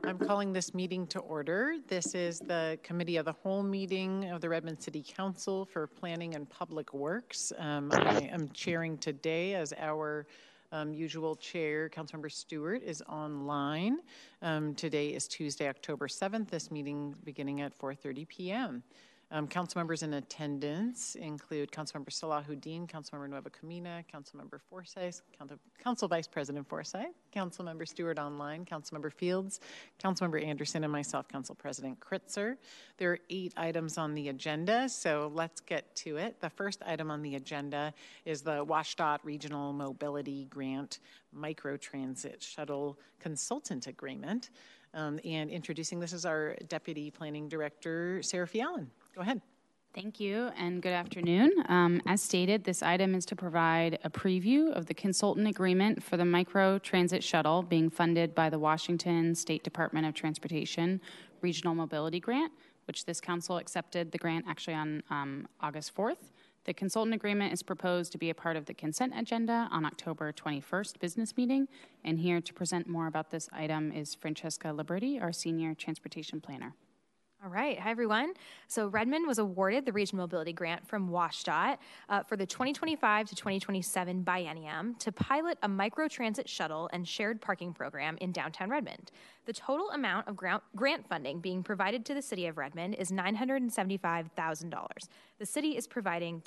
I'm calling this meeting to order. This is the Committee of the Whole meeting of the Redmond City Council for Planning and Public Works. I am chairing today as our usual chair. Councilmember Stewart is online. Today is Tuesday, October 7th. This meeting beginning at 4:30 p.m. Council members in attendance include Councilmember Salahuddin, Councilmember Nueva Camina, Councilmember Forsyth, Council Vice President Forsyth, Councilmember Stewart online, Councilmember Fields, Councilmember Anderson, and myself, Council President Kritzer. There are 8 items on the agenda, so let's get to it. The first item on the agenda is the WashDOT Regional Mobility Grant Microtransit Shuttle Consultant Agreement. And introducing this is our Deputy Planning Director, Sarah Fiallen. Go ahead. Thank you and good afternoon. As stated, this item is to provide a preview of the consultant agreement for the micro transit shuttle being funded by the Washington State Department of Transportation Regional Mobility Grant, which this council accepted the grant actually on August 4th. The consultant agreement is proposed to be a part of the consent agenda on October 21st business meeting. And here to present more about this item is Francesca Liberty, our Senior Transportation Planner. All right. Hi, everyone. So Redmond was awarded the Regional Mobility Grant from WashDOT for the 2025 to 2027 biennium to pilot a microtransit shuttle and shared parking program in downtown Redmond. The total amount of grant funding being provided to the city of Redmond is $975,000. The city is providing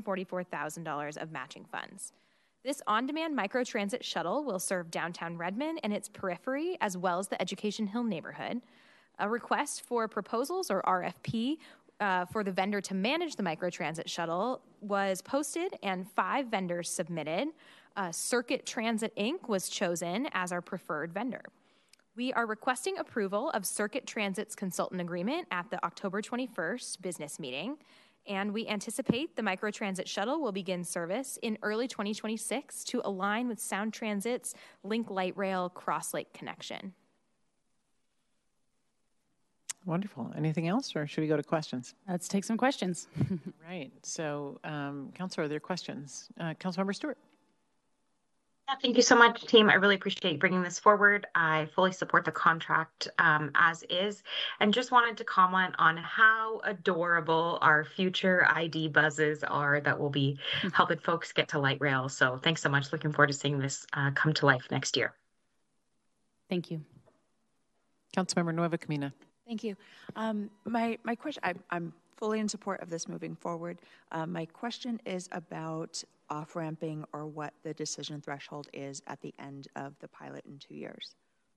$244,000 of matching funds. This on-demand microtransit shuttle will serve downtown Redmond and its periphery, as well as the Education Hill neighborhood. A request for proposals, or RFP, for the vendor to manage the microtransit shuttle was posted and 5 vendors submitted. Circuit Transit Inc. was chosen as our preferred vendor. We are requesting approval of Circuit Transit's consultant agreement at the October 21st business meeting, and we anticipate the microtransit shuttle will begin service in early 2026 to align with Sound Transit's Link Light Rail Cross Lake connection. Wonderful. Anything else, or should we go to questions? Let's take some questions. Right. So, Councilor, are there questions? Councilmember Stewart. Yeah, thank you so much, team. I really appreciate you bringing this forward. I fully support the contract as is, and just wanted to comment on how adorable our future ID buzzes are that will be helping folks get to light rail. So thanks so much. Looking forward to seeing this come to life next year. Thank you. Councilmember Nueva Camina. Thank you. My question, I'm fully in support of this moving forward. My question is about off-ramping, or what the decision threshold is at the end of the pilot in 2 years.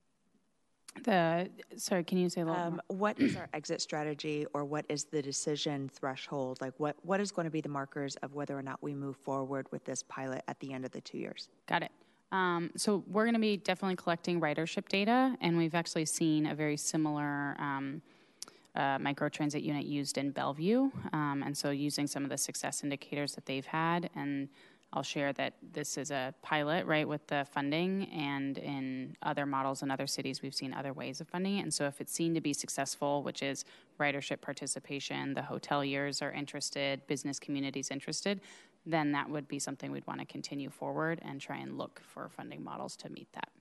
Sorry, can you say a little more? What is our exit strategy, or what is the decision threshold? Like what is going to be the markers of whether or not we move forward with this pilot at the end of the 2 years? Got it. So we're going to be definitely collecting ridership data, and we've actually seen a very similar microtransit unit used in Bellevue, and so using some of the success indicators that they've had, and I'll share that this is a pilot, right, with the funding, and in other models in other cities, we've seen other ways of funding it, and so if it's seen to be successful, which is ridership participation, the hoteliers are interested, business communities interested, then that would be something we'd want to continue forward and try and look for funding models to meet that.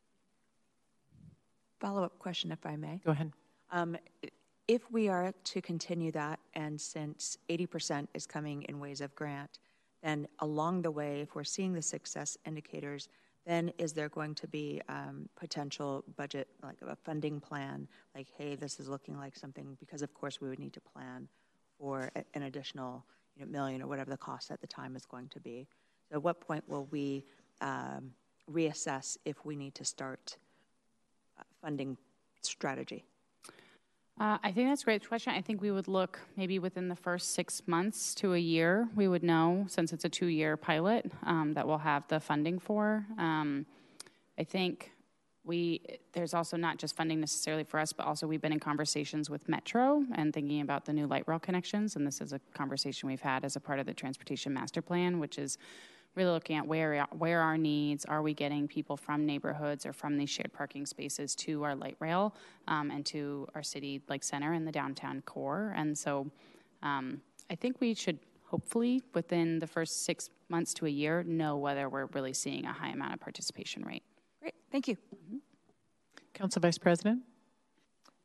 Follow-up question, if I may. Go ahead. If we are to continue that, and since 80% is coming in ways of grant, then along the way, if we're seeing the success indicators, then is there going to be potential budget, like a funding plan, like, hey, this is looking like something, because of course we would need to plan for an additional million or whatever the cost at the time is going to be. So at what point will we reassess if we need to start funding strategy? I think that's a great question. I think we would look maybe within the first 6 months to a year. We would know, since it's a 2-year pilot, that we'll have the funding for. I think there's also not just funding necessarily for us, but also we've been in conversations with Metro and thinking about the new light rail connections. And this is a conversation we've had as a part of the Transportation Master Plan, which is really looking at where our needs, are we getting people from neighborhoods or from these shared parking spaces to our light rail and to our city like center and the downtown core. And so I think we should hopefully within the first 6 months to a year know whether we're really seeing a high amount of participation rate. Great, thank you. Council Vice President.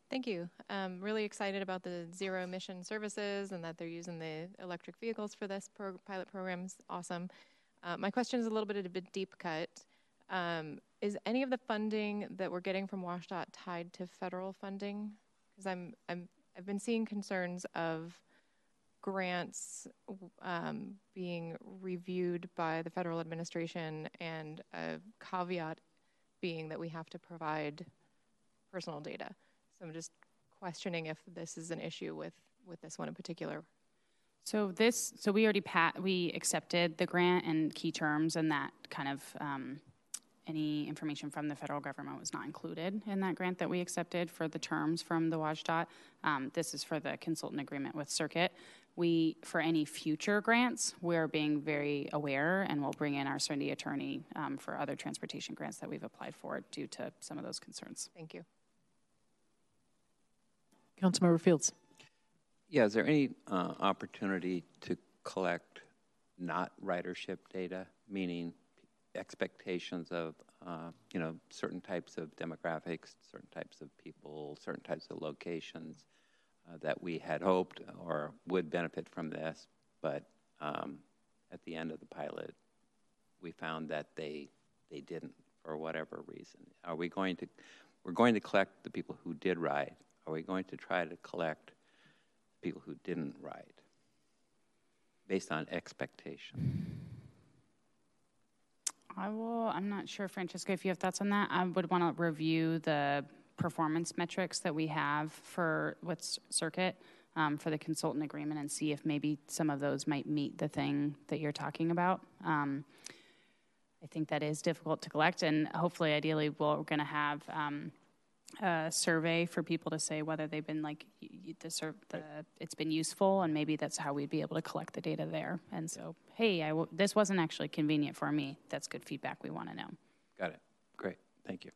Thank you. I'm really excited about the zero emission services and that they're using the electric vehicles for this pilot program. Is awesome. My question is a little bit of a deep cut. Is any of the funding that we're getting from WashDOT tied to federal funding? Because I've been seeing concerns of grants being reviewed by the federal administration, and a caveat being that we have to provide personal data. So I'm just questioning if this is an issue with this one in particular. So we already we accepted the grant and key terms, and that kind of any information from the federal government was not included in that grant that we accepted for the terms from the WashDOT. This is for the consultant agreement with Circuit. For any future grants, we're being very aware, and we'll bring in our city attorney for other transportation grants that we've applied for due to some of those concerns. Thank you. Councilmember Fields. Yeah, is there any opportunity to collect not ridership data, meaning expectations of, certain types of demographics, certain types of people, certain types of locations that we had hoped or would benefit from this, but at the end of the pilot, we found that they didn't for whatever reason. We're going to collect the people who did ride. Are we going to try to collect people who didn't ride based on expectation? I'm not sure, Francesca, if you have thoughts on that. I would want to review the performance metrics that we have with Circuit for the consultant agreement and see if maybe some of those might meet the thing that you're talking about. I think that is difficult to collect, and hopefully, ideally, we're going to have a survey for people to say whether they've been it's been useful, and maybe that's how we'd be able to collect the data there. And so, hey, this wasn't actually convenient for me. That's good feedback. We want to know. Got it. Great. Thank you.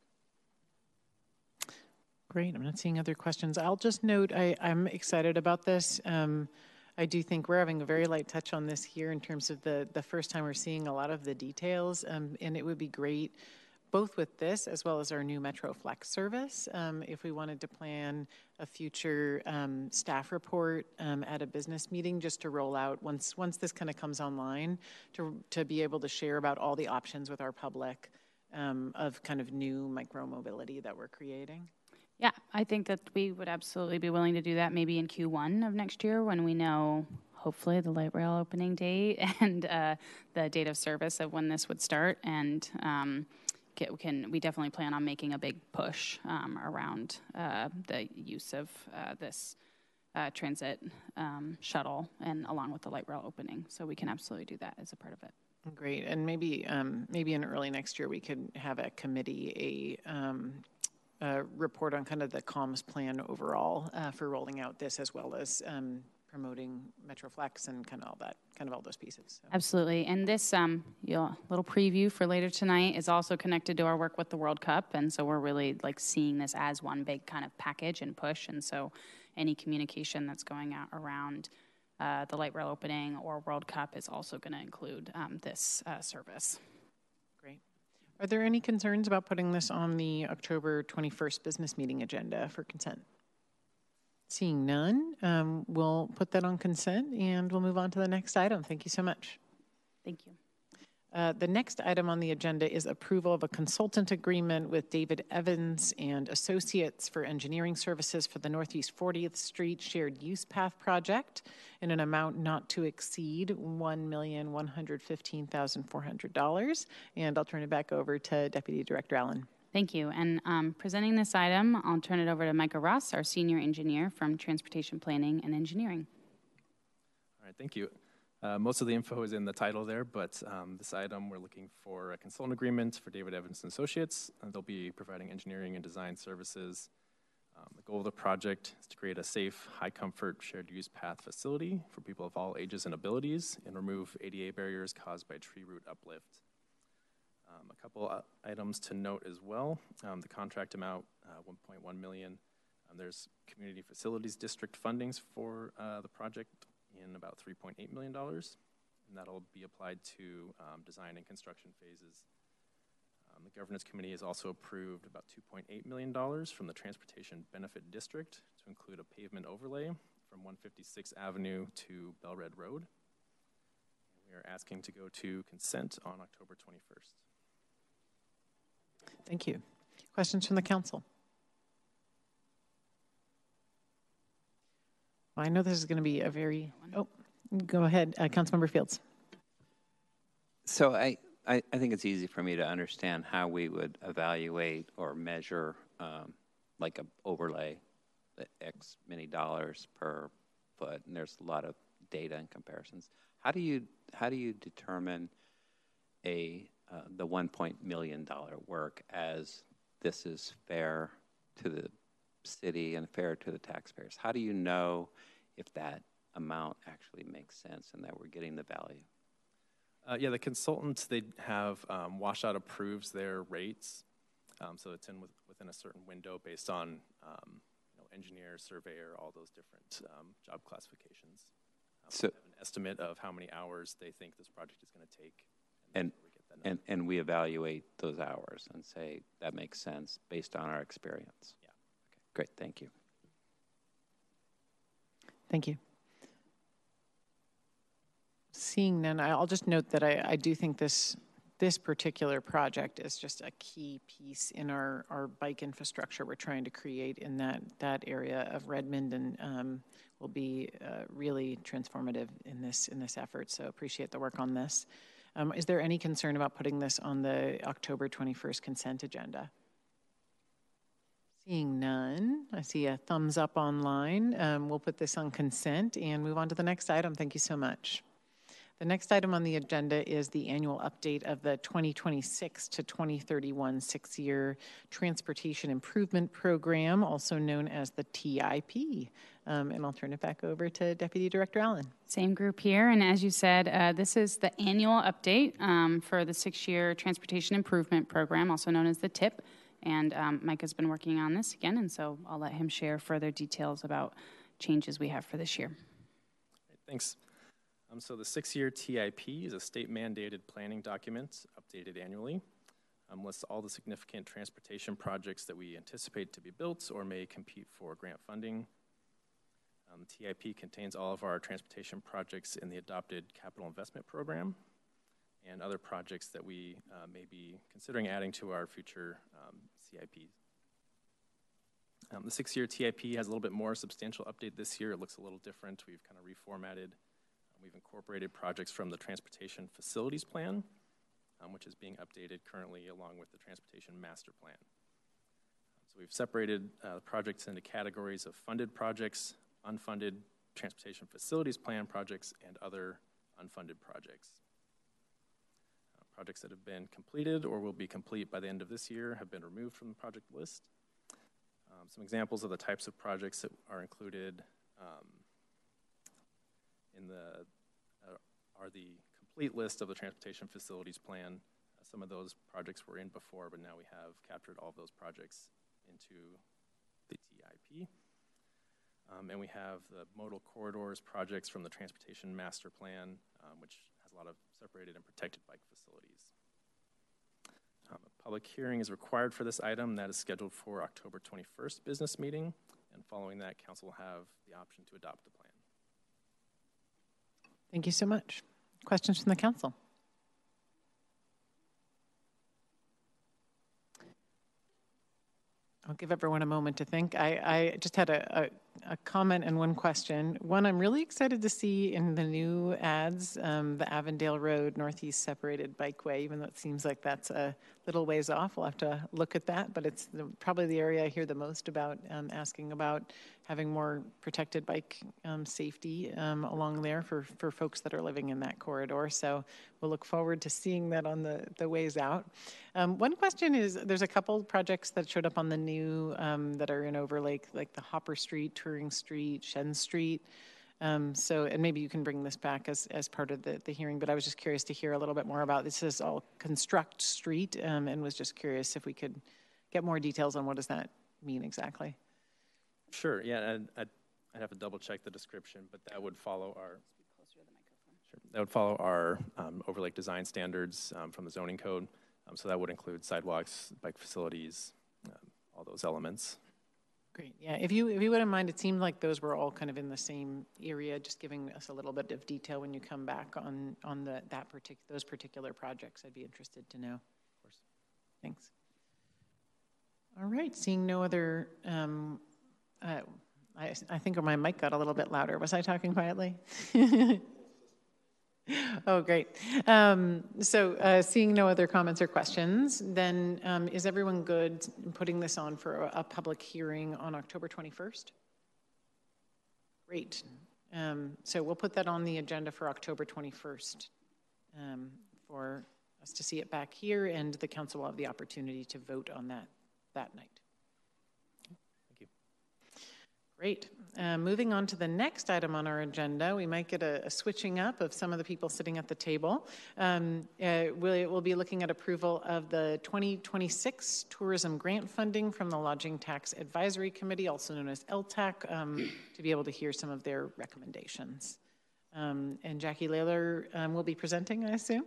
Great. I'm not seeing other questions. I'll just note I'm excited about this. I do think we're having a very light touch on this here in terms of the first time we're seeing a lot of the details, and it would be great both with this as well as our new Metro Flex service. If we wanted to plan a future staff report at a business meeting just to roll out once this kind of comes online to be able to share about all the options with our public of kind of new micro-mobility that we're creating. Yeah, I think that we would absolutely be willing to do that maybe in Q1 of next year when we know, hopefully, the light rail opening date and the date of service of when this would start. And we definitely plan on making a big push around the use of this transit shuttle and along with the light rail opening. So we can absolutely do that as a part of it. Great. And maybe in early next year we could have a committee report on kind of the comms plan overall for rolling out this, as well as promoting MetroFlex and kind of all those pieces. So. Absolutely. And this little preview for later tonight is also connected to our work with the World Cup. And so we're really seeing this as one big kind of package and push. And so any communication that's going out around the light rail opening or World Cup is also going to include this service. Great. Are there any concerns about putting this on the October 21st business meeting agenda for consent? Seeing none, we'll put that on consent and we'll move on to the next item. Thank you so much. Thank you. The next item on the agenda is approval of a consultant agreement with David Evans and Associates for engineering services for the Northeast 40th Street Shared Use Path project in an amount not to exceed $1,115,400. And I'll turn it back over to Deputy Director Allen. Thank you. And presenting this item, I'll turn it over to Micah Ross, our senior engineer from Transportation Planning and Engineering. All right, thank you. Most of the info is in the title there, but this item, we're looking for a consultant agreement for David Evans and Associates. They'll be providing engineering and design services. The goal of the project is to create a safe, high-comfort, shared-use path facility for people of all ages and abilities and remove ADA barriers caused by tree root uplift. A couple items to note as well. The contract amount, $1.1 million. There's Community Facilities District fundings for the project in about $3.8 million, and that'll be applied to design and construction phases. The governance committee has also approved about $2.8 million from the Transportation Benefit District to include a pavement overlay from 156th Avenue to Bellred Road. We are asking to go to consent on October 21st. Thank you. Questions from the council? Well, I know this is going to be a very, go ahead, Councilmember Fields. So I think it's easy for me to understand how we would evaluate or measure like an overlay, the X many dollars per foot, and there's a lot of data and comparisons. How do you determine the $1 million work as this is fair to the city and fair to the taxpayers? How do you know if that amount actually makes sense and that we're getting the value? Yeah, the consultants, they have WashDOT approves their rates, so it's within a certain window based on engineer, surveyor, all those different job classifications. So we have an estimate of how many hours they think this project is going to take, and we evaluate those hours and say that makes sense based on our experience. Yeah. Okay, great. Thank you. Thank you. Seeing none, I'll just note that I do think this particular project is just a key piece in our bike infrastructure we're trying to create in that area of Redmond, and will be really transformative in this effort. So appreciate the work on this. Is there any concern about putting this on the October 21st consent agenda? Seeing none, I see a thumbs up online. We'll put this on consent and move on to the next item. Thank you so much. The next item on the agenda is the annual update of the 2026 to 2031 six-year Transportation Improvement Program, also known as the TIP. And I'll turn it back over to Deputy Director Allen. Same group here, and as you said, this is the annual update for the six-year Transportation Improvement Program, also known as the TIP. And Mike has been working on this again, and so I'll let him share further details about changes we have for this year. Thanks. So the six-year TIP is a state-mandated planning document updated annually. Lists all the significant transportation projects that we anticipate to be built or may compete for grant funding. TIP contains all of our transportation projects in the adopted capital investment program and other projects that we may be considering adding to our future CIPs. The six-year TIP has a little bit more substantial update this year. It looks a little different. We've kind of reformatted. We've incorporated projects from the Transportation Facilities Plan, which is being updated currently along with the Transportation Master Plan. So we've separated projects into categories of funded projects, unfunded Transportation Facilities Plan projects, and other unfunded projects. Projects that have been completed or will be complete by the end of this year have been removed from the project list. Some examples of the types of projects that are included are the complete list of the Transportation Facilities Plan. Some of those projects were in before, but now we have captured all of those projects into the TIP. And we have the modal corridors projects from the Transportation Master Plan, which has a lot of separated and protected bike facilities. A public hearing is required for this item. That is scheduled for October 21st business meeting. And following that, council will have the option to adopt the plan. Thank you so much. Questions from the council? I'll give everyone a moment to think. I just had a comment and one question. One, I'm really excited to see in the new ads, the Avondale Road Northeast Separated Bikeway, even though it seems like that's a little ways off. We'll have to look at that, but it's probably the area I hear the most about, asking about having more protected bike safety along there for folks that are living in that corridor. So we'll look forward to seeing that on the ways out. One question is, there's a couple projects that showed up on the new that are in Overlake, like the Hopper Street, Turing Street, Shen Street. And maybe you can bring this back as part of the hearing, but I was just curious to hear a little bit more about this. Is all Construct Street, and was just curious if we could get more details on what does that mean exactly. Sure, yeah, I'd have to double check the description, but that would follow our, that would follow our Overlake design standards from the zoning code. So that would include sidewalks, bike facilities, all those elements. Great. Yeah, if you wouldn't mind, it seemed like those were all kind of in the same area, just giving us a little bit of detail when you come back on those particular projects. I'd be interested to know. Of course. Thanks. All right. Seeing no other. I think my mic got a little bit louder. Was I talking quietly? Oh, great. Seeing no other comments or questions, then is everyone good in putting this on for a public hearing on October 21st? Great. So we'll put that on the agenda for October 21st for us to see it back here, and the council will have the opportunity to vote on that night. Thank you. Great. Moving on to the next item on our agenda, we might get a switching up of some of the people sitting at the table. We'll be looking at approval of the 2026 tourism grant funding from the Lodging Tax Advisory Committee, also known as LTAC, to be able to hear some of their recommendations. And Jackie Layler will be presenting, I assume.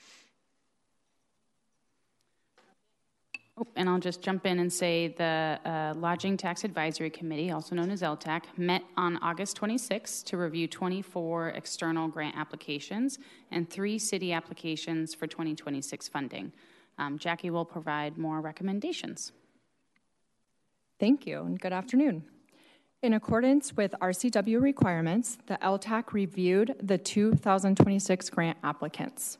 Oh, and I'll just jump in and say the Lodging Tax Advisory Committee, also known as LTAC, met on August 26 to review 24 external grant applications and 3 city applications for 2026 funding. Jackie will provide more recommendations. Thank you, and good afternoon. In accordance with RCW requirements, the LTAC reviewed the 2026 grant applicants.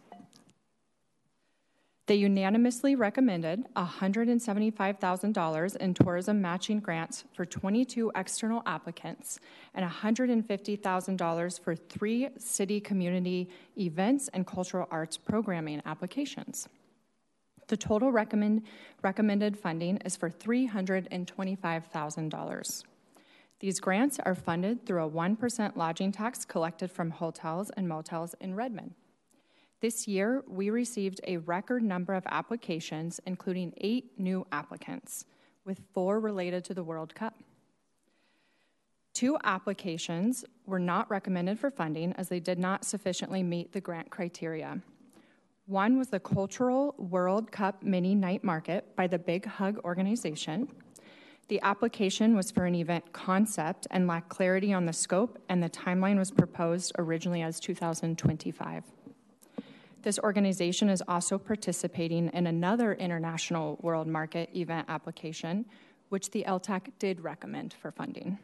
They unanimously recommended $175,000 in tourism matching grants for 22 external applicants and $150,000 for 3 city community events and cultural arts programming applications. The total recommended funding is for $325,000. These grants are funded through a 1% lodging tax collected from hotels and motels in Redmond. This year, we received a record number of applications, including 8 new applicants, with 4 related to the World Cup. 2 applications were not recommended for funding as they did not sufficiently meet the grant criteria. One was the Cultural World Cup Mini Night Market by the Big Hug organization. The application was for an event concept and lacked clarity on the scope, and the timeline was proposed originally as 2025. This organization is also participating in another International World Market event application, which the LTAC did recommend for funding.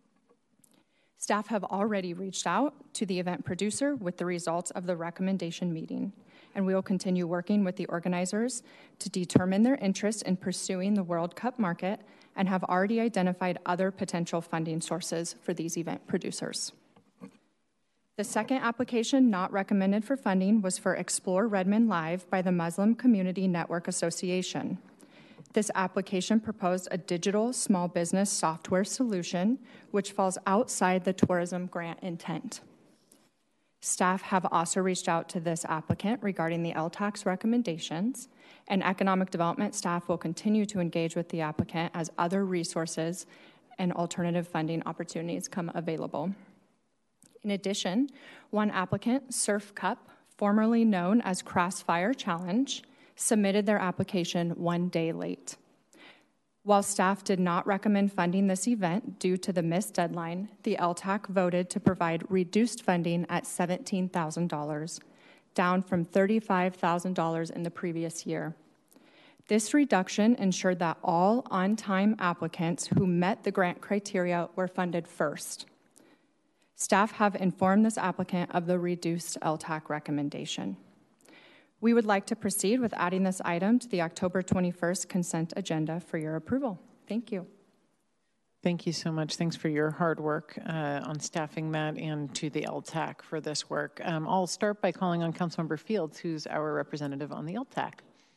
Staff have already reached out to the event producer with the results of the recommendation meeting, and we will continue working with the organizers to determine their interest in pursuing the World Cup market and have already identified other potential funding sources for these event producers. The second application not recommended for funding was for Explore Redmond Live by the Muslim Community Network Association. This application proposed a digital small business software solution which falls outside the tourism grant intent. Staff have also reached out to this applicant regarding the LTAC's recommendations, and economic development staff will continue to engage with the applicant as other resources and alternative funding opportunities come available. In addition, one applicant, Surf Cup, formerly known as Crossfire Challenge, submitted their application 1 day late. While staff did not recommend funding this event due to the missed deadline, the LTAC voted to provide reduced funding at $17,000, down from $35,000 in the previous year. This reduction ensured that all on-time applicants who met the grant criteria were funded first. Staff have informed this applicant of the reduced LTAC recommendation. We would like to proceed with adding this item to the October 21st consent agenda for your approval. Thank you. Thank you so much. Thanks for your hard work on staffing that, and to the LTAC for this work. I'll start by calling on Councilmember Fields, who's our representative on the LTAC.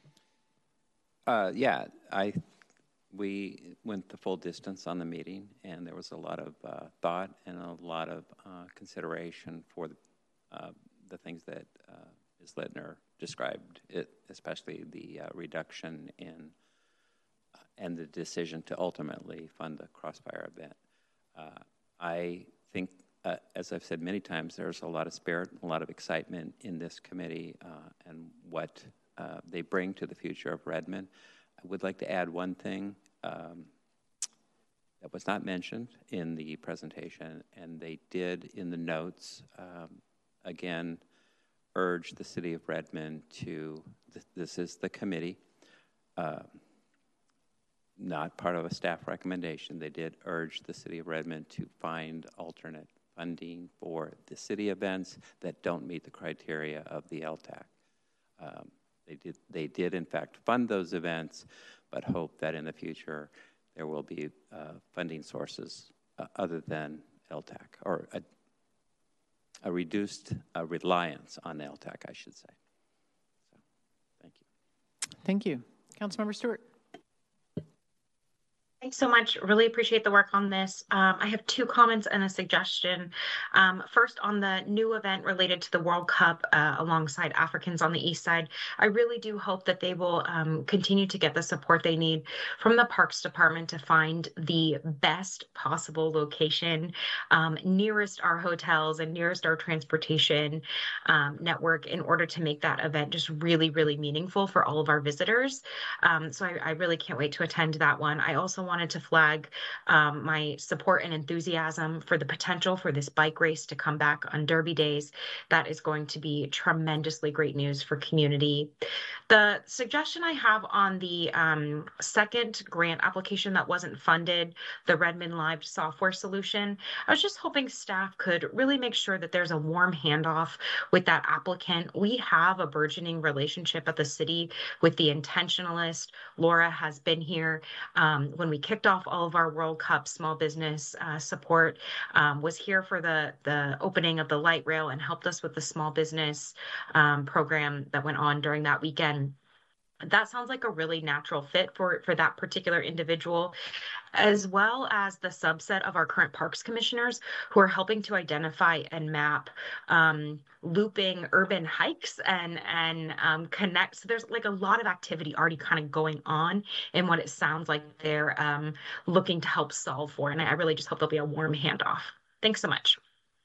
We went the full distance on the meeting, and there was a lot of thought and a lot of consideration for the things that Ms. Ledner described, especially the reduction in and the decision to ultimately fund the Crossfire event. I think, as I've said many times, there's a lot of spirit, a lot of excitement in this committee and what they bring to the future of Redmond. I would like to add one thing that was not mentioned in the presentation, and they did in the notes, again, urge the city of Redmond to, this is the committee, not part of a staff recommendation. They did urge the city of Redmond to find alternate funding for the city events that don't meet the criteria of the LTAC. They did in fact fund those events, but hope that in the future there will be funding sources other than LTAC, or a reduced reliance on LTAC, I should say. So, thank you. Thank you. Councilmember Stewart. Thanks so much. Really appreciate the work on this. I have two comments and a suggestion. First, on the new event related to the World Cup alongside Africans on the East Side, I really do hope that they will continue to get the support they need from the Parks Department to find the best possible location nearest our hotels and nearest our transportation network in order to make that event just really, really meaningful for all of our visitors. So I really can't wait to attend that one. I also wanted to flag my support and enthusiasm for the potential for this bike race to come back on Derby days. That is going to be tremendously great news for community. The suggestion I have on the second grant application that wasn't funded, the Redmond Live software solution, I was just hoping staff could really make sure that there's a warm handoff with that applicant. We have a burgeoning relationship at the city with the intentionalist. Laura has been here when we kicked off all of our World Cup small business support, was here for the opening of the light rail and helped us with the small business program that went on during that weekend. That sounds like a really natural fit for that particular individual, as well as the subset of our current parks commissioners who are helping to identify and map looping urban hikes and connect. So there's like a lot of activity already kind of going on in what it sounds like they're looking to help solve for. And I really just hope there'll be a warm handoff. Thanks so much.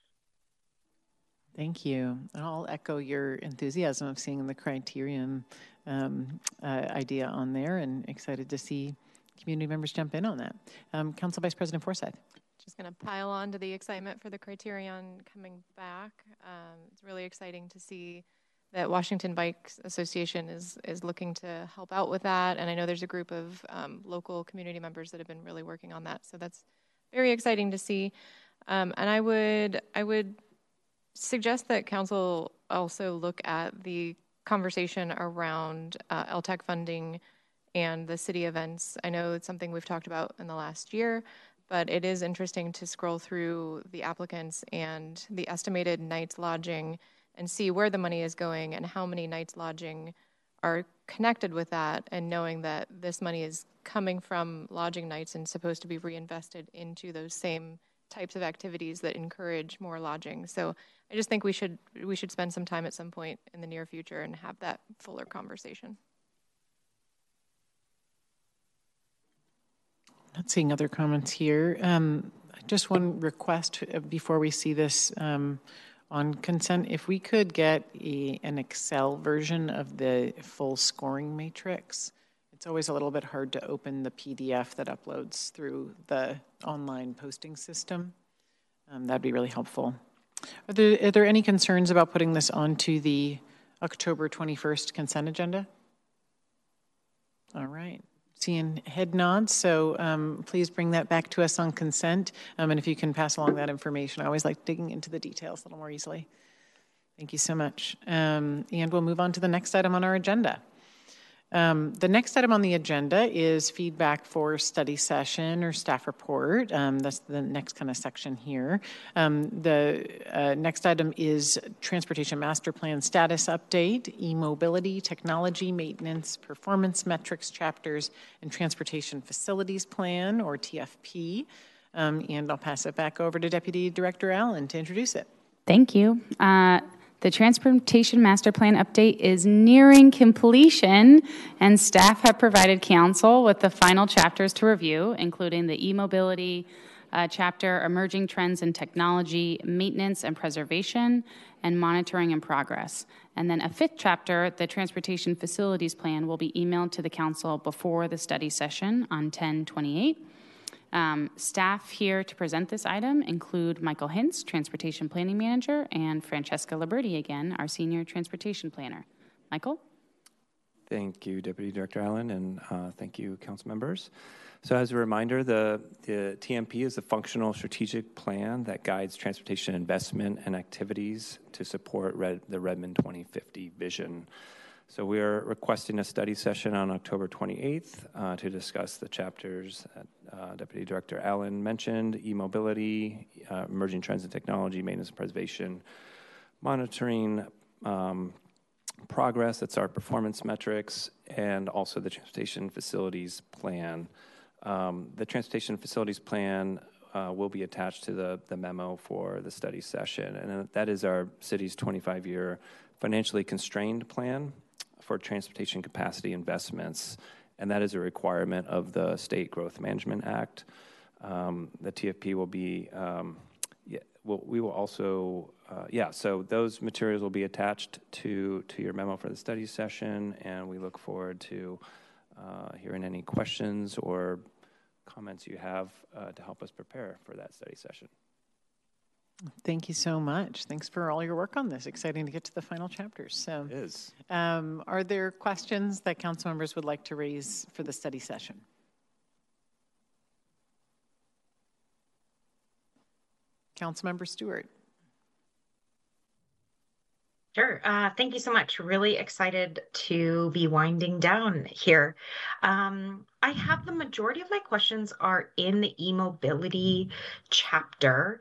Thank you. I'll echo your enthusiasm of seeing the criterion idea on there, and excited to see community members jump in on that. Council Vice President Forsyth. Just going to pile on to the excitement for the criterion coming back. It's really exciting to see that Washington Bike Association is looking to help out with that, and I know there's a group of local community members that have been really working on that, so that's very exciting to see. And I would suggest that council also look at the conversation around LTAC funding and the city events. I know it's something we've talked about in the last year, but it is interesting to scroll through the applicants and the estimated nights lodging and see where the money is going and how many nights lodging are connected with that, and knowing that this money is coming from lodging nights and supposed to be reinvested into those same types of activities that encourage more lodging. So I just think we should spend some time at some point in the near future and have that fuller conversation. Not seeing other comments here. Just one request before we see this on consent. If we could get an Excel version of the full scoring matrix. It's always a little bit hard to open the PDF that uploads through the online posting system. That'd be really helpful. Are there any concerns about putting this onto the October 21st consent agenda? All right. Seeing head nods, so please bring that back to us on consent. And if you can pass along that information, I always like digging into the details a little more easily. Thank you so much. And we'll move on to the next item on our agenda. The next item on the agenda is feedback for study session or staff report. That's the next kind of section here. The next item is transportation master plan status update, e-mobility, technology, maintenance, performance metrics chapters, and transportation facilities plan, or TFP. And I'll pass it back over to Deputy Director Allen to introduce it. Thank you. The Transportation Master Plan update is nearing completion, and staff have provided council with the final chapters to review, including the e-mobility, chapter, Emerging Trends in Technology, Maintenance and Preservation, and Monitoring and Progress. And then a 5th chapter, the Transportation Facilities Plan, will be emailed to the council before the study session on 10/28. Staff here to present this item include Michael Hintz, Transportation Planning Manager, and Francesca Liberti, again, our Senior Transportation Planner. Michael? Thank you, Deputy Director Allen, and thank you, council members. So as a reminder, the TMP is a functional strategic plan that guides transportation investment and activities to support the Redmond 2050 vision. So we are requesting a study session on October 28th to discuss the chapters that Deputy Director Allen mentioned: e-mobility, emerging trends in technology, maintenance and preservation, monitoring progress, that's our performance metrics, and also the transportation facilities plan. The transportation facilities plan will be attached to the memo for the study session, and that is our city's 25-year financially constrained plan for transportation capacity investments, and that is a requirement of the State Growth Management Act. The TFP will be, we will also, so those materials will be attached to your memo for the study session, and we look forward to hearing any questions or comments you have to help us prepare for that study session. Thank you so much. Thanks for all your work on this. Exciting to get to the final chapters. So, it is. Are there questions that council members would like to raise for the study session? Councilmember Stewart. Sure. Thank you so much. Really excited to be winding down here. I have the majority of my questions are in the e-mobility chapter.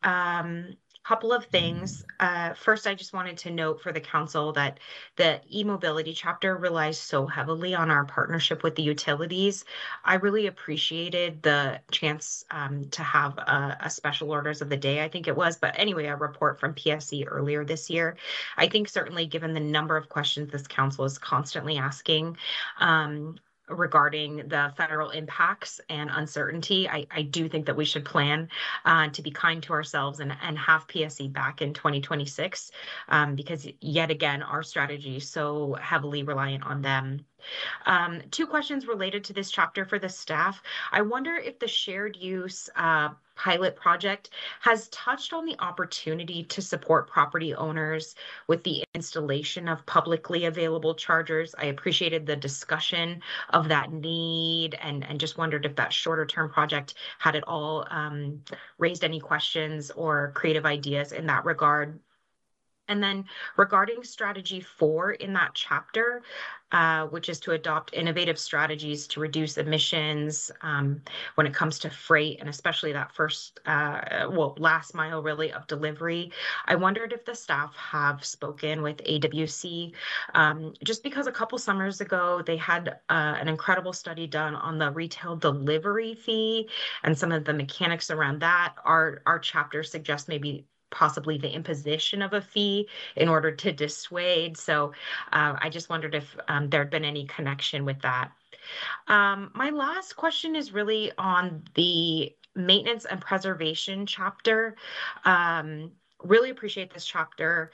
Couple of things. First, I just wanted to note for the council that the e-mobility chapter relies so heavily on our partnership with the utilities. I really appreciated the chance to have a special orders of the day, I think it was, but anyway, a report from PSC earlier this year. I think certainly given the number of questions this council is constantly asking, regarding the federal impacts and uncertainty, I do think that we should plan to be kind to ourselves and have PSC back in 2026 because yet again, our strategy is so heavily reliant on them. 2 questions related to this chapter for the staff. I wonder if the shared use pilot project has touched on the opportunity to support property owners with the installation of publicly available chargers. I appreciated the discussion of that need and just wondered if that shorter term project had at all raised any questions or creative ideas in that regard. And then regarding strategy 4 in that chapter, which is to adopt innovative strategies to reduce emissions when it comes to freight, and especially that first, last mile really of delivery. I wondered if the staff have spoken with AWC, just because a couple summers ago, they had an incredible study done on the retail delivery fee and some of the mechanics around that. Our chapter suggests maybe possibly the imposition of a fee in order to dissuade. So I just wondered if there had been any connection with that. My last question is really on the maintenance and preservation chapter. Really appreciate this chapter.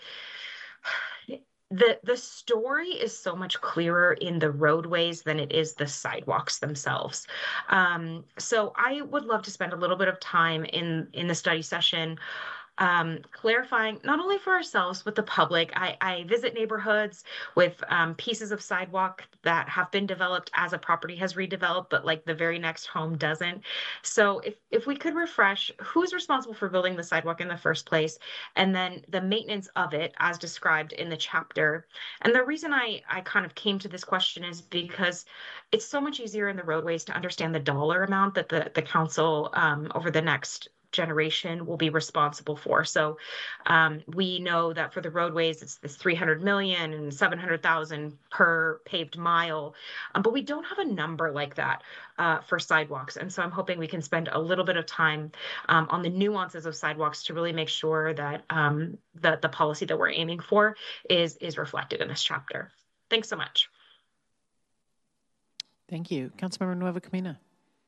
The story is so much clearer in the roadways than it is the sidewalks themselves. So I would love to spend a little bit of time in the study session clarifying not only for ourselves but the public. I visit neighborhoods with pieces of sidewalk that have been developed as a property has redeveloped, but like the very next home doesn't. So if we could refresh who's responsible for building the sidewalk in the first place, and then the maintenance of it as described in the chapter. And the reason I kind of came to this question is because it's so much easier in the roadways to understand the dollar amount that the council over the next generation will be responsible for. So we know that for the roadways, it's this 300 million and 700,000 per paved mile, but we don't have a number like that for sidewalks. And so I'm hoping we can spend a little bit of time on the nuances of sidewalks to really make sure that the policy that we're aiming for is reflected in this chapter. Thanks so much. Thank you. Councilmember Nueva Camina.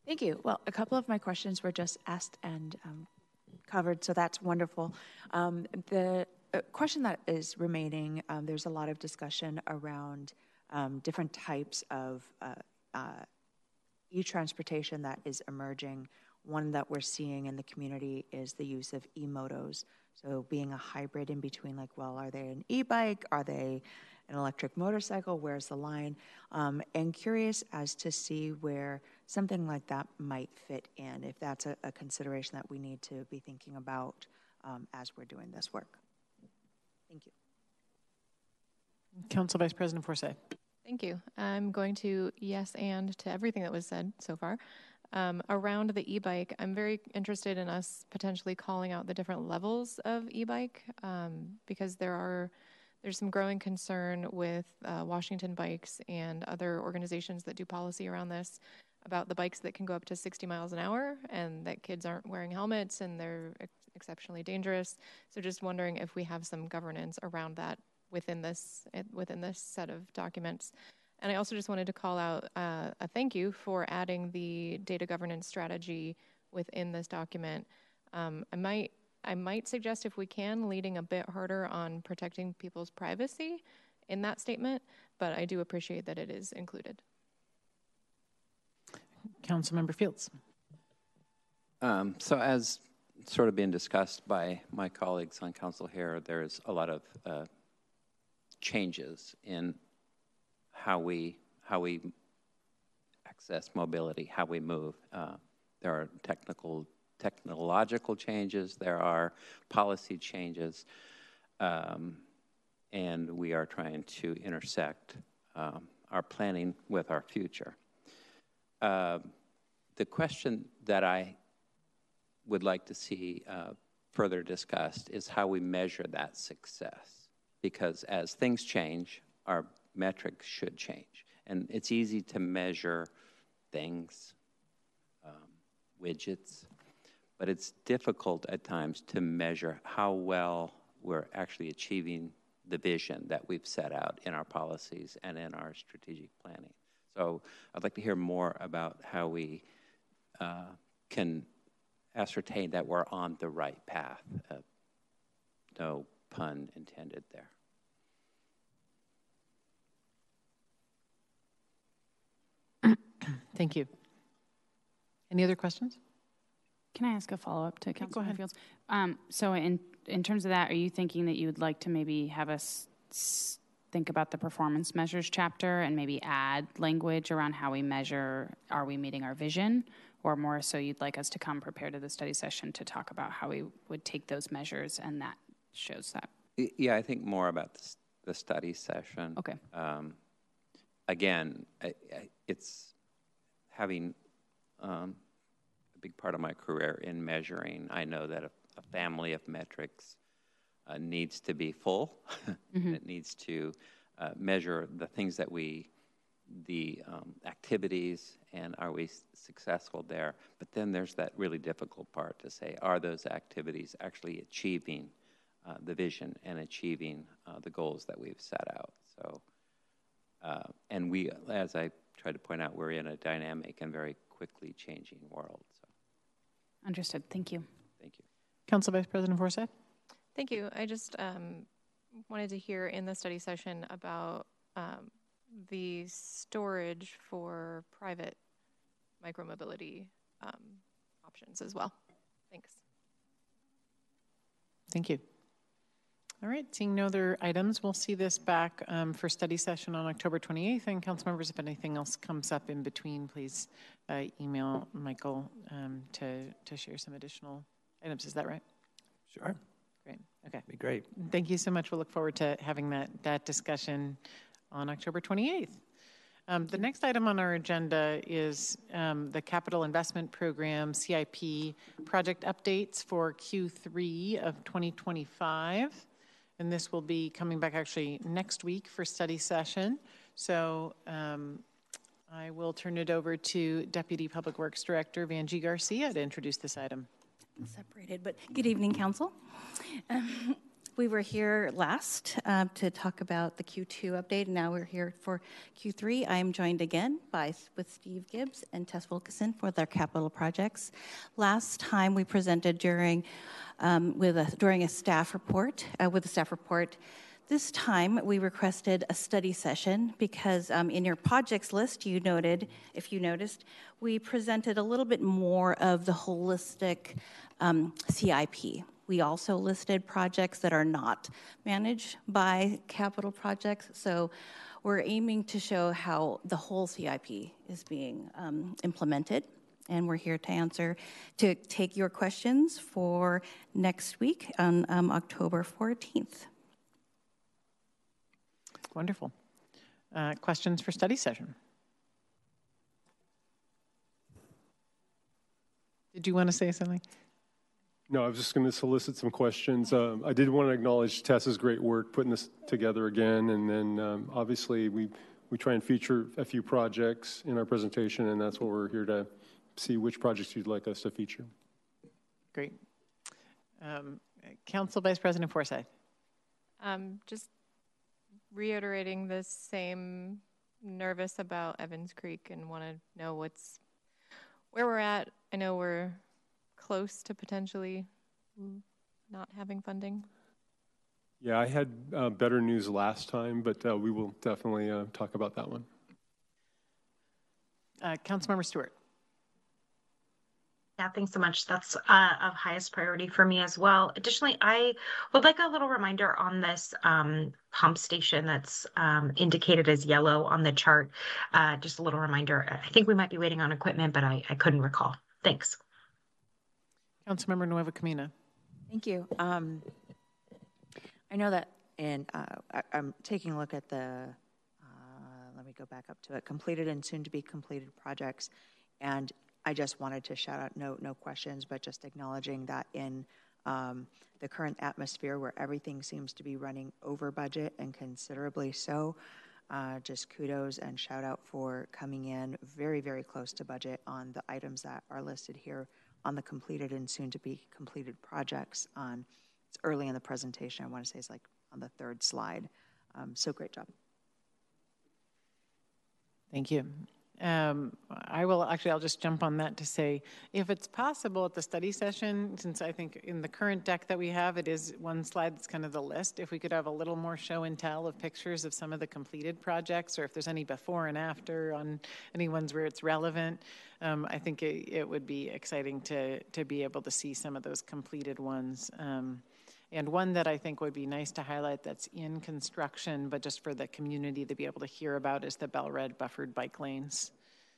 Thank you. Well, a couple of my questions were just asked and covered, so that's wonderful. The question that is remaining, there's a lot of discussion around different types of e-transportation that is emerging. One that we're seeing in the community is the use of e-motos. So being a hybrid in between, like, well, are they an e-bike? Are they an electric motorcycle? Where's the line? And curious as to see where something like that might fit in, if that's a consideration that we need to be thinking about as we're doing this work. Thank you. Council Vice President Forsyth. Thank you. I'm going to yes and to everything that was said so far. Around the e-bike, I'm very interested in us potentially calling out the different levels of e-bike because there's some growing concern with Washington Bikes and other organizations that do policy around this about the bikes that can go up to 60 miles an hour and that kids aren't wearing helmets and they're exceptionally dangerous. So just wondering if we have some governance around that within this set of documents. And I also just wanted to call out a thank you for adding the data governance strategy within this document. I might suggest, if we can, leading a bit harder on protecting people's privacy in that statement, but I do appreciate that it is included. Councilmember Fields. So as sort of been discussed by my colleagues on council here, there's a lot of changes in how we access mobility, how we move. There are technological changes, there are policy changes, and we are trying to intersect our planning with our future. The question that I would like to see further discussed is how we measure that success, because as things change, our metrics should change. And it's easy to measure things, widgets, but it's difficult at times to measure how well we're actually achieving the vision that we've set out in our policies and in our strategic planning. So I'd like to hear more about how we can ascertain that we're on the right path. No pun intended there. Thank you. Any other questions? Can I ask a follow-up to Councilmember Fields? So in terms of that, are you thinking that you would like to maybe have us think about the performance measures chapter and maybe add language around how we measure, are we meeting our vision? Or more so you'd like us to come prepared to the study session to talk about how we would take those measures and that shows that? Yeah, I think more about the study session. Okay. Again, it's having a big part of my career in measuring. I know that a family of metrics needs to be full. Mm-hmm. It needs to measure the things that the activities, and are we successful there? But then there's that really difficult part to say, are those activities actually achieving the vision and achieving the goals that we've set out? So, and we, as I tried to point out, we're in a dynamic and very quickly changing world. So. Understood. Thank you. Thank you. Council Vice President Forsyth. Thank you. I just wanted to hear in the study session about the storage for private micromobility options as well. Thanks. Thank you. All right, seeing no other items, we'll see this back for study session on October 28th. And council members, if anything else comes up in between, please email Michael to share some additional items. Is that right? Sure. Great. Okay. Be great. Thank you so much. We'll look forward to having that discussion on October 28th. The next item on our agenda is the Capital Investment Program, CIP, project updates for Q3 of 2025. And this will be coming back actually next week for study session. So I will turn it over to Deputy Public Works Director Vanjie Garcia to introduce this item. Separated, but good evening, Council. We were here last to talk about the Q2 update, and now we're here for Q3. I am joined again with Steve Gibbs and Tess Wilkeson for their capital projects. Last time we presented during a staff report. This time we requested a study session because in your projects list, if you noticed, we presented a little bit more of the holistic CIP. We also listed projects that are not managed by capital projects. So we're aiming to show how the whole CIP is being implemented. And we're here to take your questions for next week on October 14th. Wonderful. Questions for study session? Did you want to say something? No, I was just going to solicit some questions. I did want to acknowledge Tessa's great work putting this together again, and then obviously we try and feature a few projects in our presentation, and that's what we're here to see which projects you'd like us to feature. Great. Council Vice President Forsyth. Just reiterating the same nervous about Evans Creek and want to know where we're at. I know we're close to potentially not having funding. Yeah, I had better news last time, but we will definitely talk about that one. Councilmember Stewart. Yeah, thanks so much. That's of highest priority for me as well. Additionally, I would like a little reminder on this pump station that's indicated as yellow on the chart. Just a little reminder. I think we might be waiting on equipment, but I couldn't recall. Thanks. Councilmember Nueva Camina. Thank you. I know that, and I'm taking a look at the, let me go back up to it, completed and soon to be completed projects. And I just wanted to shout out, no questions, but just acknowledging that in the current atmosphere where everything seems to be running over budget and considerably so, just kudos and shout out for coming in very, very close to budget on the items that are listed here on the completed and soon to be completed projects. It's early in the presentation. I want to say it's like on the third slide. So great job. Thank you. I'll just jump on that to say, if it's possible at the study session, since I think in the current deck that we have, it is one slide that's kind of the list. If we could have a little more show and tell of pictures of some of the completed projects, or if there's any before and after on any ones where it's relevant, I think it would be exciting to be able to see some of those completed ones. And one that I think would be nice to highlight that's in construction, but just for the community to be able to hear about, is the Bell-Red buffered bike lanes.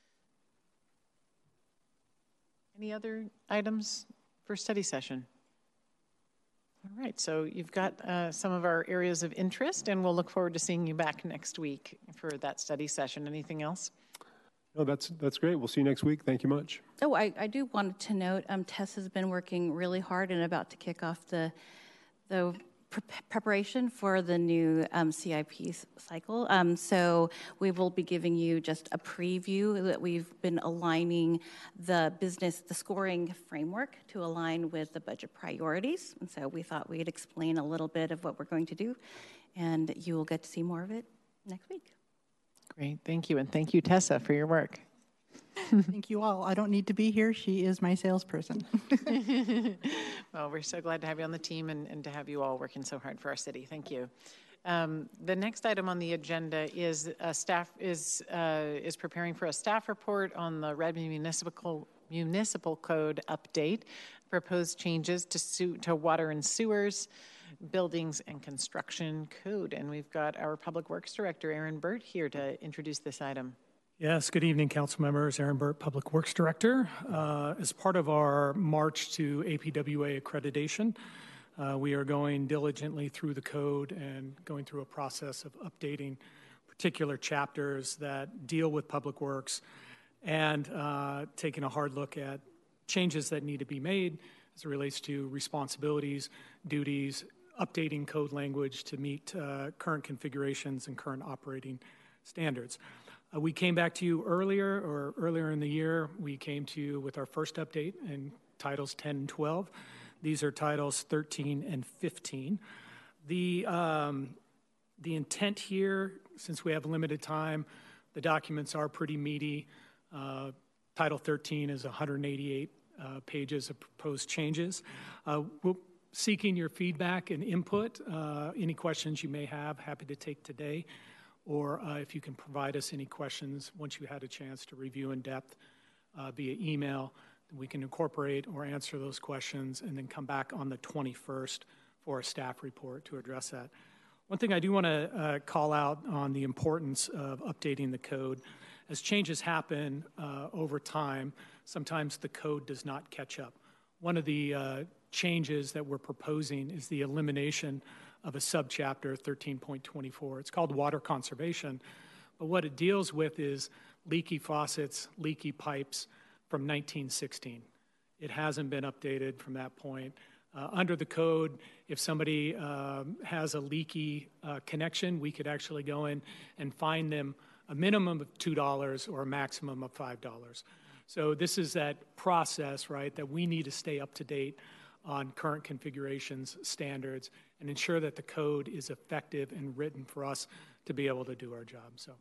Any other items for study session? All right, so you've got some of our areas of interest, and we'll look forward to seeing you back next week for that study session. Anything else? No, that's great. We'll see you next week. Thank you much. Oh, I do want to note, Tess has been working really hard and about to kick off the preparation for the new CIP cycle. So we will be giving you just a preview that we've been aligning the scoring framework to align with the budget priorities. And so we thought we'd explain a little bit of what we're going to do, and you will get to see more of it next week. Great, thank you. And thank you, Tessa, for your work. Thank you all. I don't need to be here. She is my salesperson. Well, we're so glad to have you on the team and to have you all working so hard for our city. Thank you. The next item on the agenda is staff is preparing for a staff report on the Redmond Municipal Code update, proposed changes to water and sewers, buildings and construction code. And we've got our Public Works Director, Aaron Burt, here to introduce this item. Yes, good evening, council members. Aaron Burt, Public Works Director. As part of our march to APWA accreditation, we are going diligently through the code and going through a process of updating particular chapters that deal with public works and taking a hard look at changes that need to be made as it relates to responsibilities, duties, updating code language to meet current configurations and current operating standards. We came back to you earlier in the year. We came to you with our first update in Titles 10 and 12. These are Titles 13 and 15. The intent here, since we have limited time, the documents are pretty meaty. Title 13 is 188 pages of proposed changes. We're seeking your feedback and input. Any questions you may have, happy to take today. Or if you can provide us any questions once you had a chance to review in depth via email, we can incorporate or answer those questions and then come back on the 21st for a staff report to address that. One thing I do want to call out on the importance of updating the code. As changes happen over time, sometimes the code does not catch up. One of the changes that we're proposing is the elimination of a subchapter 13.24. It's called water conservation, but what it deals with is leaky faucets, leaky pipes from 1916. It hasn't been updated from that point. Under the code, if somebody has a leaky connection, we could actually go in and fine them a minimum of $2 or a maximum of $5. So this is that process, right, that we need to stay up to date on current configurations, standards, and ensure that the code is effective and written for us to be able to do our job. So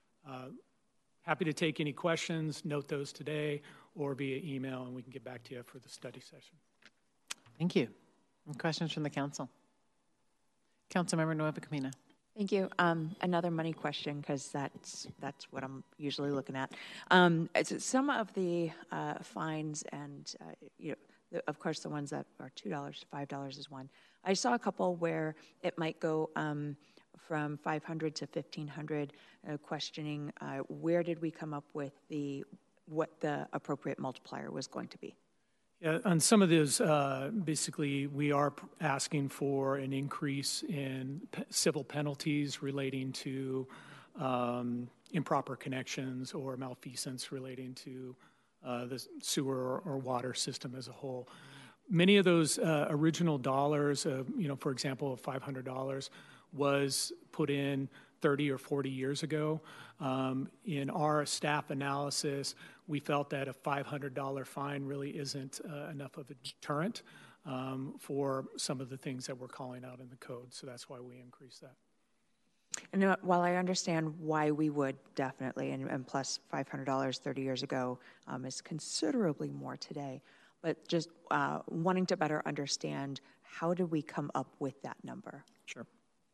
happy to take any questions, note those today, or via email, and we can get back to you for the study session. Thank you. Any questions from the council? Councilmember Nueva Camina. Thank you. Another money question, because that's what I'm usually looking at. Some of the fines and of course, the ones that are $2 to $5 is one. I saw a couple where it might go from $500 to $1,500, questioning where did we come up with what the appropriate multiplier was going to be. Yeah, on some of those, basically, we are asking for an increase in civil penalties relating to improper connections or malfeasance relating to the sewer or water system as a whole. Many of those original dollars, for example, $500 was put in 30 or 40 years ago. In our staff analysis, we felt that a $500 fine really isn't enough of a deterrent for some of the things that we're calling out in the code. So that's why we increased that. And while I understand why we would definitely, and plus $500 30 years ago is considerably more today, but just wanting to better understand, how do we come up with that number? Sure.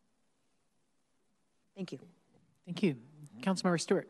Thank you. Thank you. Councilmember Stewart.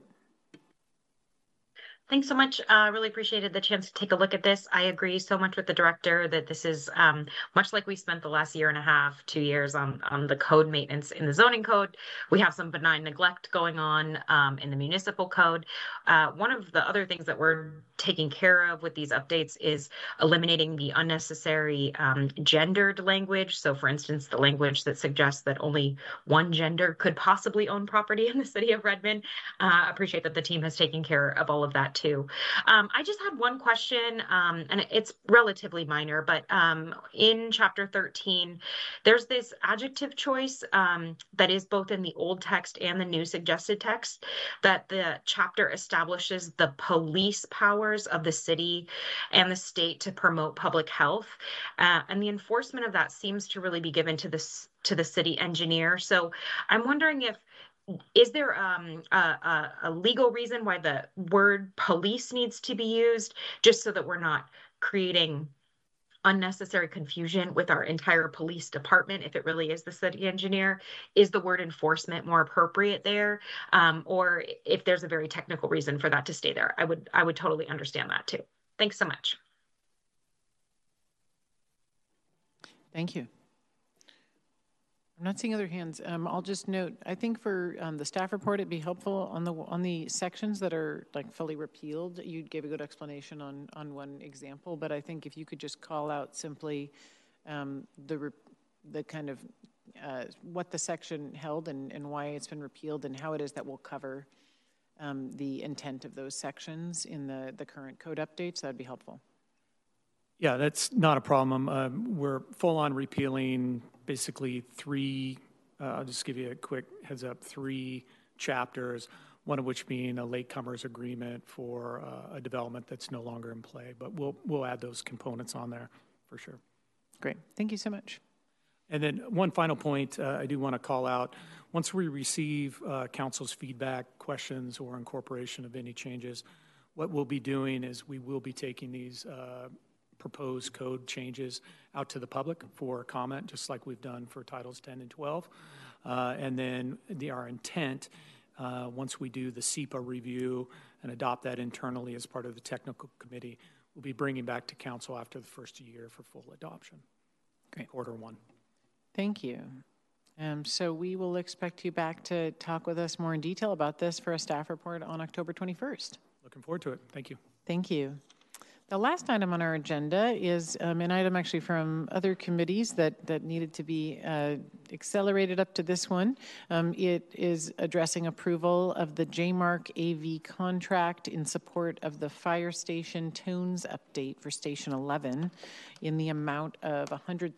Thanks so much. Really appreciated the chance to take a look at this. I agree so much with the director that this is much like we spent the last year and a half, 2 years on the code maintenance in the zoning code. We have some benign neglect going on in the municipal code. One of the other things that we're taking care of with these updates is eliminating the unnecessary gendered language. So for instance, the language that suggests that only one gender could possibly own property in the city of Redmond. Appreciate that the team has taken care of all of that too. I just had one question, and it's relatively minor, but in chapter 13, there's this adjective choice that is both in the old text and the new suggested text, that the chapter establishes the police powers of the city and the state to promote public health. And the enforcement of that seems to really be given to the city engineer. So I'm wondering is there a legal reason why the word police needs to be used, just so that we're not creating unnecessary confusion with our entire police department if it really is the city engineer? Is the word enforcement more appropriate there? Or if there's a very technical reason for that to stay there, I would totally understand that too. Thanks so much. Thank you. I'm not seeing other hands. I'll just note, I think for the staff report, it'd be helpful on the sections that are like fully repealed. You gave a good explanation on one example, but I think if you could just call out simply the kind of what the section held and why it's been repealed and how it is that will cover the intent of those sections in the current code updates, that'd be helpful. Yeah, that's not a problem. We're full on repealing basically I'll just give you a quick heads up, 3 chapters, one of which being a latecomers agreement for a development that's no longer in play. But we'll add those components on there for sure. Great. Thank you so much. And then one final point I do want to call out. Once we receive council's feedback, questions, or incorporation of any changes, what we'll be doing is we will be taking these proposed code changes out to the public for comment, just like we've done for Titles 10 and 12. And then our intent, once we do the SEPA review and adopt that internally as part of the technical committee, we'll be bringing back to council after the first year for full adoption. Great. Q1. Thank you. So we will expect you back to talk with us more in detail about this for a staff report on October 21st. Looking forward to it. Thank you. Thank you. The last item on our agenda is an item actually from other committees that needed to be accelerated up to this one. It is addressing approval of the JMark AV contract in support of the fire station tones update for Station 11 in the amount of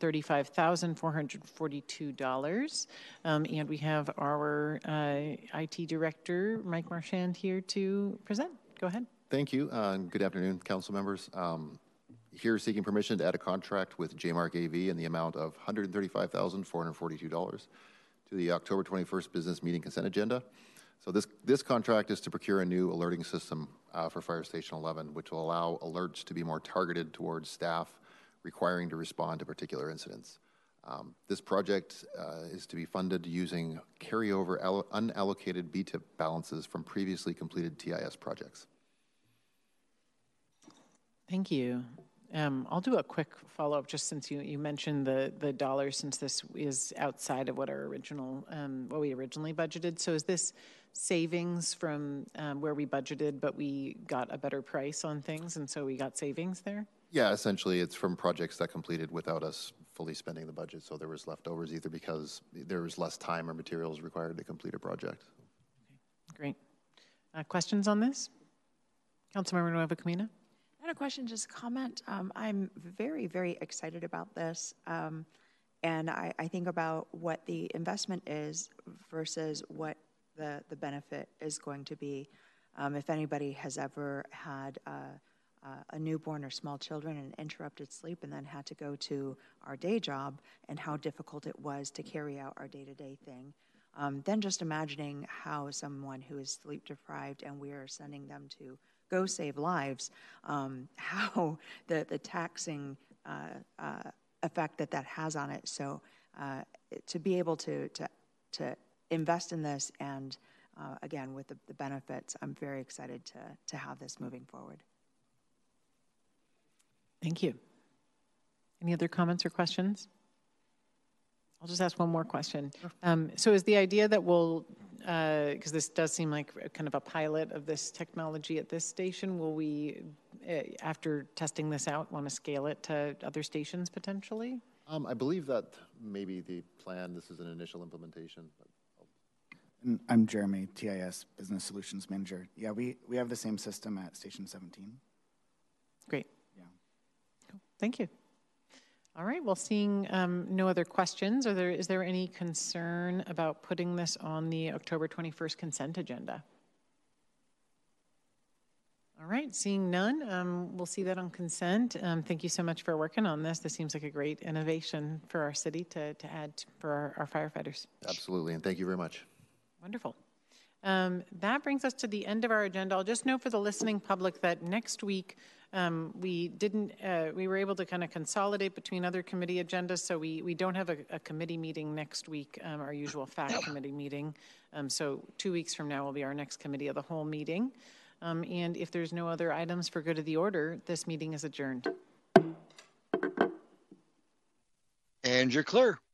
$135,442. And we have our IT director, Mike Marchand, here to present. Go ahead. Thank you. Good afternoon, council members. Here seeking permission to add a contract with JMark AV in the amount of $135,442 to the October 21st business meeting consent agenda. So this contract is to procure a new alerting system for Fire Station 11, which will allow alerts to be more targeted towards staff requiring to respond to particular incidents. This project is to be funded using carryover unallocated BTIP balances from previously completed TIS projects. Thank you. I'll do a quick follow-up just since you mentioned the dollars, since this is outside of what our original, what we originally budgeted. So is this savings from where we budgeted, but we got a better price on things, and so we got savings there? Yeah, essentially it's from projects that completed without us fully spending the budget. So there was leftovers either because there was less time or materials required to complete a project. Okay, great. Questions on this? Councilmember Nueva Camina? Not a question, just a comment. I'm very, very excited about this. And I think about what the investment is versus what the benefit is going to be. If anybody has ever had a newborn or small children and interrupted sleep and then had to go to our day job and how difficult it was to carry out our day-to-day thing, then just imagining how someone who is sleep deprived and we are sending them to go save lives, how the taxing effect that has on it. So to be able to invest in this and again with the benefits, I'm very excited to have this moving forward. Thank you. Any other comments or questions? I'll just ask one more question. So is the idea that we'll, because this does seem like kind of a pilot of this technology at this station, will we, after testing this out, want to scale it to other stations potentially? I believe that maybe the plan, this is an initial implementation. I'm Jeremy, TIS Business Solutions Manager. Yeah, we have the same system at Station 17. Great. Yeah. Cool. Thank you. All right, well, seeing no other questions, is there any concern about putting this on the October 21st consent agenda? All right, seeing none, we'll see that on consent. Thank you so much for working on this. This seems like a great innovation for our city to add for our firefighters. Absolutely, and thank you very much. Wonderful. That brings us to the end of our agenda. I'll just note for the listening public that next week, we were able to kind of consolidate between other committee agendas, so we don't have a committee meeting next week, our usual FACT committee meeting. So 2 weeks from now will be our next committee of the whole meeting. And if there's no other items for good of the order, this meeting is adjourned. And you're clear.